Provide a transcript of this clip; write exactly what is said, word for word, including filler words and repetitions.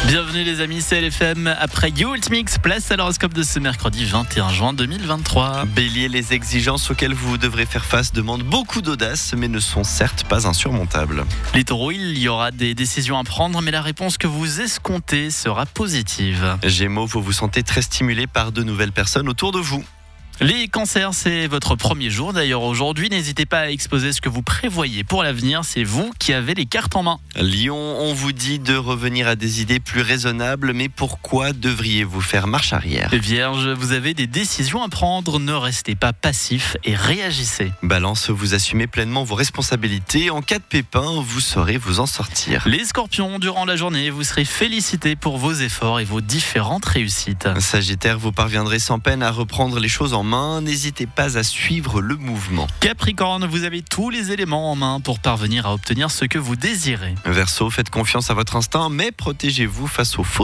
Bienvenue les amis, c'est L F M. Après You Ult Mix, place à l'horoscope de ce mercredi vingt et un juin deux mille vingt-trois. Bélier, les exigences auxquelles vous devrez faire face demandent beaucoup d'audace, mais ne sont certes pas insurmontables. Les taureaux, il y aura des décisions à prendre, mais la réponse que vous escomptez sera positive. Gémeaux, vous vous sentez très stimulé par de nouvelles personnes autour de vous. Les cancers, c'est votre premier jour. D'ailleurs, aujourd'hui, n'hésitez pas à exposer ce que vous prévoyez pour l'avenir. C'est vous qui avez les cartes en main. Lion, on vous dit de revenir à des idées plus raisonnables, mais pourquoi devriez-vous faire marche arrière ? Vierge, vous avez des décisions à prendre. Ne restez pas passif et réagissez. Balance, vous assumez pleinement vos responsabilités. En cas de pépin, vous saurez vous en sortir. Les scorpions, durant la journée, vous serez félicités pour vos efforts et vos différentes réussites. Sagittaire, vous parviendrez sans peine à reprendre les choses en main, n'hésitez pas à suivre le mouvement. Capricorne, vous avez tous les éléments en main pour parvenir à obtenir ce que vous désirez. Verseau, faites confiance à votre instinct, mais protégez-vous face aux faux